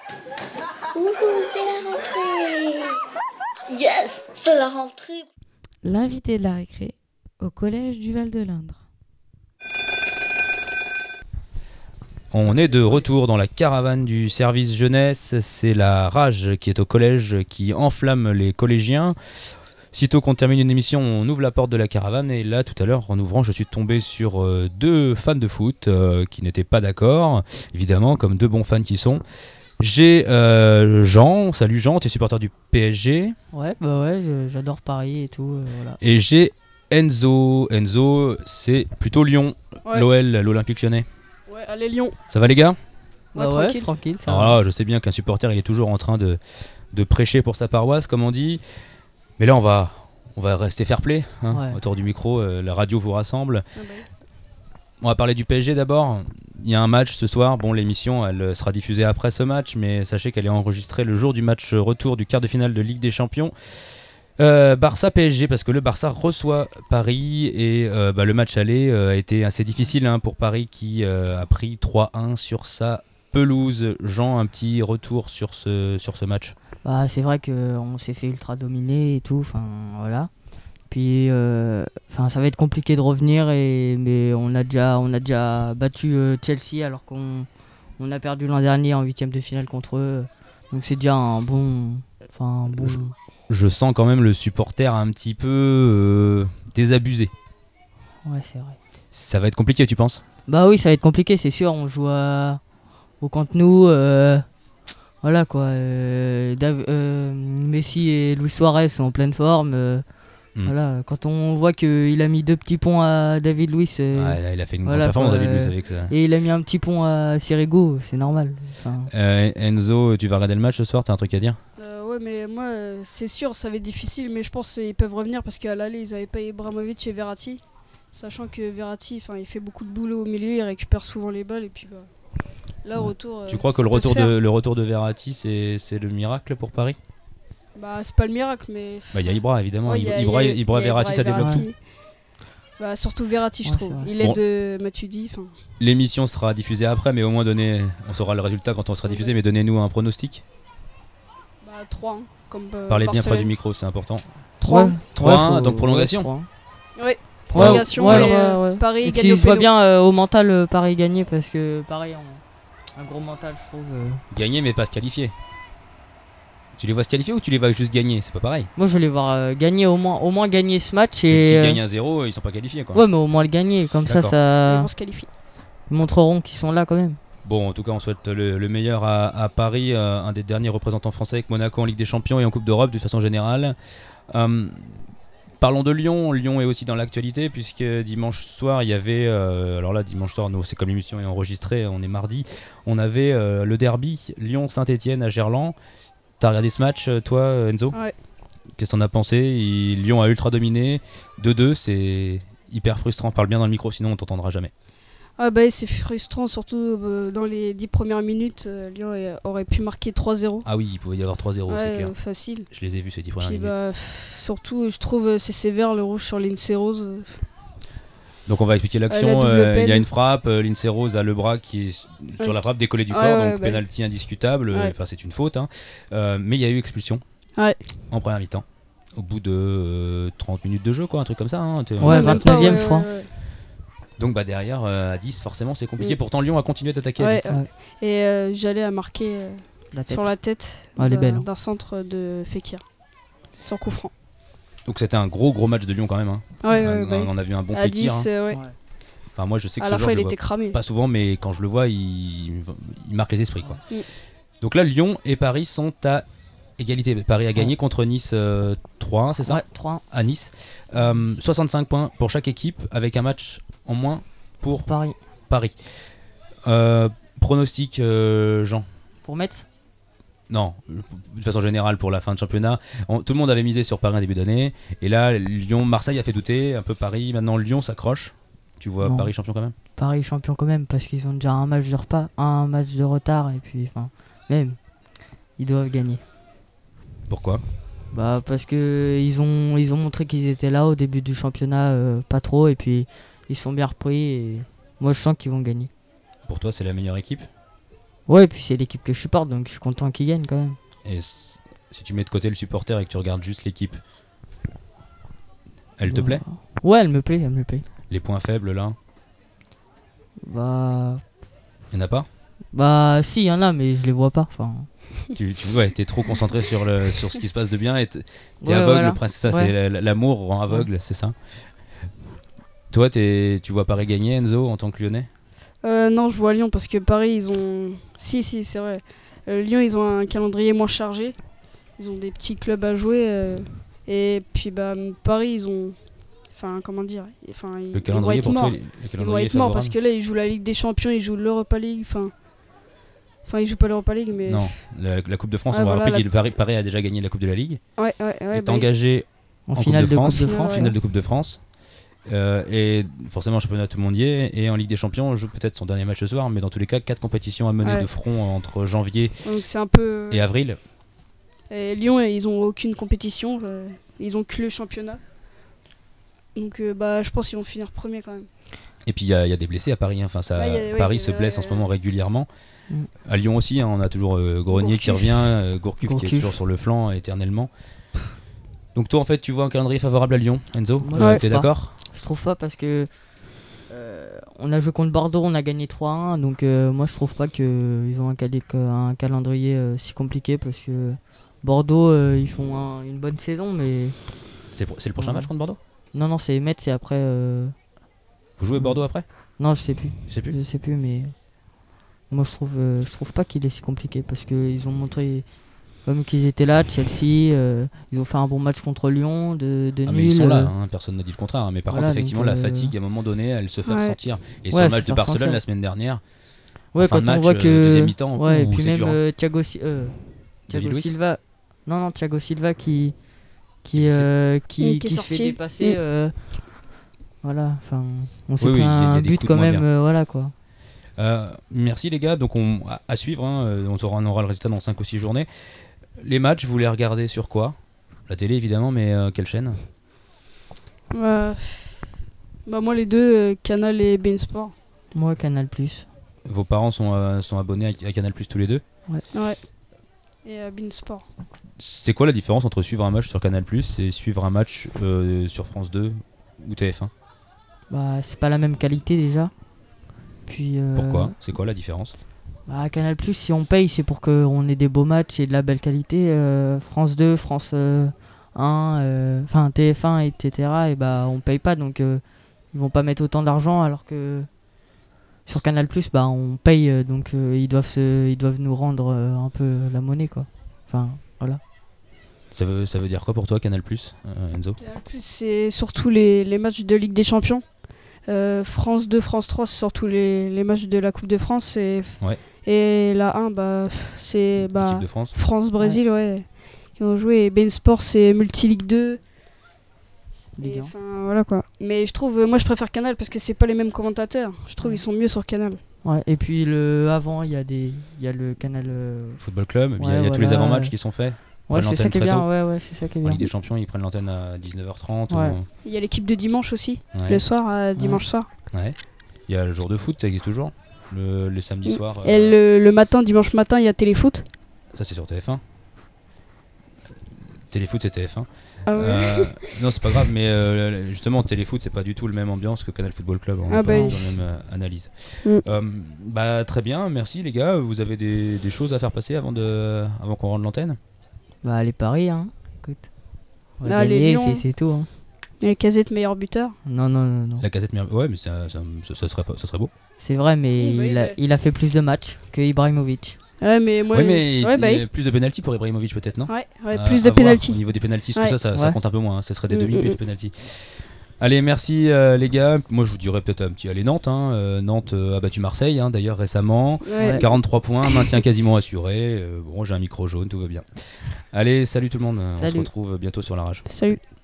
Wouhou, c'est la rentrée! Yes, c'est la rentrée! L'invité de la récré au collège du Val-de-l'Indre. On est de retour dans la caravane du service jeunesse. C'est la rage qui est au collège qui enflamme les collégiens. Sitôt qu'on termine une émission, on ouvre la porte de la caravane et là, tout à l'heure, en ouvrant, je suis tombé sur deux fans de foot qui n'étaient pas d'accord, évidemment, comme deux bons fans qui sont. J'ai Jean, salut Jean, tu es supporter du PSG. Ouais, j'adore Paris et tout, voilà. Et j'ai Enzo. Enzo, c'est plutôt Lyon, Ouais. l'OL, l'Olympique Lyonnais. Ouais, allez Lyon. Ça va les gars ? Ouais, Ouais, tranquille. tranquille, ça Alors va. là, je sais bien qu'un supporter, il est toujours en train de prêcher pour sa paroisse, comme on dit. Mais là, on va rester fair play, hein, Ouais. autour du micro. La radio vous rassemble. Ah bah. On va parler du PSG d'abord. Il y a un match ce soir. Bon, l'émission, elle sera diffusée après ce match, mais sachez qu'elle est enregistrée le jour du match retour du quart de finale de Ligue des Champions. Barça-PSG, parce que le Barça reçoit Paris et le match aller a été assez difficile pour Paris qui a pris 3-1 sur sa pelouse. Jean, un petit retour sur ce match. Bah, c'est vrai qu'on s'est fait ultra dominer et tout, enfin voilà. Puis ça va être compliqué de revenir, mais on a déjà battu Chelsea alors qu'on a perdu l'an dernier en 8ème de finale contre eux. Donc c'est déjà un bon. Je sens quand même le supporter un petit peu désabusé. Ouais, c'est vrai. Ça va être compliqué, tu penses ? Bah oui, ça va être compliqué, c'est sûr. On joue au Camp Nou. Voilà quoi. Messi et Luis Suarez sont en pleine forme. Voilà, quand on voit qu'il a mis 2 petits ponts à David Luiz. Ouais, là, il a fait une voilà, grande performance, quoi, David Luiz, avec ça. Et il a mis un petit pont à Sirigu, c'est normal. Enfin, Enzo, tu vas regarder le match ce soir, t'as un truc à dire ? Ouais, mais moi, c'est sûr, ça va être difficile, mais je pense qu'ils peuvent revenir parce qu'à l'aller, ils avaient pas Ibrahimovic et Verratti. Sachant que Verratti, il fait beaucoup de boulot au milieu, il récupère souvent les balles, et puis là, au retour. Tu crois que le retour de Verratti, c'est le miracle pour Paris ? Bah, c'est pas le miracle, mais. Il y a Ibra, évidemment. Ouais, Ibra, Verratti, ça développe tout. Bah, surtout Verratti, je Ouais, trouve. c'est vrai. Il aide de Matuidi. L'émission sera diffusée après, mais au moins on saura le résultat quand on sera diffusé, mais donnez-nous un pronostic. Bah, 3-1. Comme, Parlez bien près Barcelone. du micro, c'est important. 3-1. 3-1, donc prolongation. 3-1. Ouais, prolongation, Ouais, et ouais. Paris Et gagne puis au je vois péno. bien au mental Paris gagner parce que pareil, un gros mental, je trouve. Gagner, mais pas se qualifier. Tu les vois se qualifier ou tu les vois juste gagner ? C'est pas pareil. Moi, je vais les voir gagner au moins gagner ce match. S'ils Et gagnent 1-0, ils sont pas qualifiés, quoi. ouais, mais au moins le gagner. Comme ça, D'accord. Ils ça vont se qualifier. ils montreront qu'ils sont là quand même. Bon, en tout cas, on souhaite le meilleur à Paris, un des derniers représentants français avec Monaco en Ligue des Champions et en Coupe d'Europe de façon générale. Parlons de Lyon. Lyon est aussi dans l'actualité puisque dimanche soir, il y avait... alors là, dimanche soir, nous, c'est comme l'émission est enregistrée, on est mardi. On avait le derby Lyon-Saint-Etienne à Gerland. T'as regardé ce match, toi, Enzo ? Ouais. Qu'est-ce que t'en as pensé ? Lyon a ultra dominé. 2-2, c'est hyper frustrant. Parle bien dans le micro, sinon on t'entendra jamais. Ah bah c'est frustrant, surtout dans les 10 premières minutes. Lyon aurait pu marquer 3-0. Ah oui, il pouvait y avoir 3-0, c'est clair. Facile. Je les ai vus ces 10 premières Puis minutes. surtout, je trouve c'est sévère le rouge sur Lindsay Rose. Donc on va expliquer l'action. La double Il y a peine. une frappe, Lindsay Rose a le bras qui est sur la frappe décollé du corps, donc penalty indiscutable. Ouais. Enfin c'est une faute, mais il y a eu expulsion en première mi-temps. Au bout de 30 minutes de jeu, quoi, un truc comme ça. Ouais, 29e, je crois. Donc derrière, à 10, forcément c'est compliqué. Pourtant Lyon a continué d'attaquer à 10. Et Jallet a marqué sur la tête d'un centre de Fekir. Sur coup franc. Donc c'était un gros match de Lyon quand même. On a vu un bon à Fekir. 10, ouais. Enfin, moi je sais que à ce la genre, fois je il le était vois cramé. pas souvent, mais quand je le vois, il marque les esprits, quoi. Donc là, Lyon et Paris sont à égalité. Paris a gagné contre Nice 3-1, c'est ça ? Ouais, 3-1. À Nice. 65 points pour chaque équipe, avec un match en moins pour Paris. Pronostic, Jean ? Pour Metz ? Non, de façon générale pour la fin de championnat. Tout le monde avait misé sur Paris en début d'année. Et là, Marseille a fait douter, un peu Paris. Maintenant, Lyon s'accroche. Tu vois Paris champion quand même ? Paris champion quand même, parce qu'ils ont déjà un match de retard. Et puis, même, ils doivent gagner. Pourquoi ? Bah parce que ils ont montré qu'ils étaient là au début du championnat, pas trop, et puis ils sont bien repris. Et moi, je sens qu'ils vont gagner. Pour toi, c'est la meilleure équipe ? Ouais, et puis c'est l'équipe que je supporte, donc je suis content qu'ils gagnent quand même. Et si tu mets de côté le supporter et que tu regardes juste l'équipe, elle te plaît? Ouais, elle me plaît. Les points faibles là, Bah, il n'y en a pas? si, il y en a, mais je les vois pas. Enfin, Ouais, t'es trop concentré sur ce qui se passe de bien et t'es ouais, aveugle, voilà. presque, c'est ça, Ouais. c'est l'amour rend aveugle, c'est ça. Toi, tu vois Paris gagner, Enzo, en tant que Lyonnais? Non, je vois Lyon parce que Paris, ils ont. Si, c'est vrai. Lyon, ils ont un calendrier moins chargé. Ils ont des petits clubs à jouer. Et puis, Paris, ils ont. Enfin, comment dire. Enfin, Le calendrier pour toi, le Ils calendrier vont est être morts favorable? parce que là, ils jouent la Ligue des Champions, ils jouent l'Europa League. Enfin, ils jouent pas l'Europa League, mais. Non, la Coupe de France, Ouais, on va voilà, rappeler que Paris a déjà gagné la Coupe de la Ligue, Ouais, est engagé en Coupe finale de de France, Coupe de finale, France. ouais. finale de Coupe de France. Et forcément, championnat tout le monde y est. Et en Ligue des Champions, on joue peut-être son dernier match ce soir, mais dans tous les cas, 4 compétitions à mener Ouais. de front entre janvier Donc, c'est un peu. et avril. Et Lyon, ils ont aucune compétition. Ils ont que le championnat. Donc, je pense qu'ils vont finir premier quand même. Et puis il y a des blessés à Paris, hein. Enfin, Paris se blesse en ce moment régulièrement. À Lyon aussi, hein, on a toujours Grenier qui Gourcuff. revient, Gourcuff qui est Gourcuff. toujours sur le flanc éternellement. Donc toi en fait tu vois un calendrier favorable à Lyon, Enzo? Moi, je T'es trouve pas. d'accord? Je trouve pas parce que on a joué contre Bordeaux, on a gagné 3-1, donc moi je trouve pas qu'ils ont un calendrier si compliqué parce que Bordeaux ils font une bonne saison, mais C'est le prochain match contre Bordeaux? non, c'est Metz, c'est après. Vous jouez Bordeaux après? Non, je sais plus. Je sais plus. Je sais plus, mais moi je trouve pas qu'il est si compliqué parce qu'ils ont montré comme qu'ils étaient là, Chelsea, ils ont fait un bon match contre Lyon, de Ah, mais nul. ils sont là, hein, personne ne dit le contraire, hein. Mais par Voilà, contre effectivement donc, la fatigue à un moment donné elle se fait Ouais. ressentir. Et sur Ouais, le se match de fait Barcelone ressentir. la semaine dernière, Ouais, en fin quand de match, on voit que deuxième mi-temps, ouais, et ouh, puis c'est même dur, hein. Thiago Luiz Silva, non, Thiago Silva Qui qui est se fait sorti. dépasser. Voilà, enfin, on s'est Oui, pris il y a un des but coups de quand moins même, bien. voilà quoi. Merci les gars, donc à suivre, hein, on aura le résultat dans 5 ou 6 journées. Les matchs, vous les regardez sur quoi? La télé évidemment, mais quelle chaîne? Moi, les deux, Canal et beIN Sport. Moi, Canal+. Vos parents sont abonnés à Canal+ tous les deux? Ouais. Et beIN Sport. C'est quoi la différence entre suivre un match sur Canal+ et suivre un match sur France 2 ou TF1? Bah, c'est pas la même qualité déjà. Puis Pourquoi? C'est quoi la différence? bah, Canal+, si on paye, c'est pour qu'on ait des beaux matchs et de la belle qualité. France 2, France 1, enfin TF1, etc. Et bah, on paye pas, donc ils vont pas mettre autant d'argent, alors que sur Canal+, bah, on paye, donc ils doivent nous rendre un peu la monnaie, quoi. Enfin, voilà. Ça veut dire quoi pour toi Canal+, Enzo? Canal+, c'est surtout les matchs de Ligue des Champions. France 2, France 3, c'est surtout les matchs de la Coupe de France. Ouais. Et la 1, c'est L'équipe de France? France-Brésil, ouais. Qui ont joué. Et beIN Sport, c'est Multi-Ligue 2. Ligue Et, 1. enfin, voilà quoi. Mais je trouve, moi je préfère Canal parce que c'est pas les mêmes commentateurs. Je trouve ils sont mieux sur Canal. Ouais, et puis avant, il y a le canal. Football Club, il y Ouais, a tous les voilà. avant-matchs qui sont faits. Ouais, prennent c'est ça l'antenne qui est très bien. tôt. Ouais, c'est ça qui est En bien. Ligue des Champions, ils prennent l'antenne à 19h30. Ouais. Il y a l'équipe de dimanche aussi, Ouais. le soir, dimanche soir. Ouais. Il y a le jour de foot, ça existe toujours. Le samedi soir. Et le matin, dimanche matin, il y a Téléfoot. Ça c'est sur TF1. Téléfoot c'est TF1. Ah ouais. Non c'est pas grave, mais justement Téléfoot c'est pas du tout le même ambiance que Canal Football Club. On Ah est bah pas oui. dans la même analyse. Mm. Très bien, merci les gars. Vous avez des choses à faire passer avant qu'on rende l'antenne? Bah, les paris, hein. Écoute. On va Là, les gagner, Lions. et puis c'est tout. Hein. Et Lacazette meilleur buteur. Non. La casette, ouais, mais ça serait beau. C'est vrai, mais Oui, bah, il a fait plus de matchs que Ibrahimovic. Ouais, mais moi. Ouais, mais ouais, il y a plus de penalty pour Ibrahimovic peut-être, non? Ouais, À plus de voir. penalty. Au niveau des penalties, Ouais. tout ça Ouais. compte un peu moins, hein. Ça serait des Mm, demi-buts mm, de penalty. Allez, merci les gars. Moi je vous dirais peut-être un petit allez Nantes. Nantes a battu Marseille d'ailleurs récemment. Ouais. 43 points, maintien quasiment assuré. Bon, j'ai un micro jaune, tout va bien. Allez, salut tout le monde. On se Salut. retrouve bientôt sur la rage. Salut.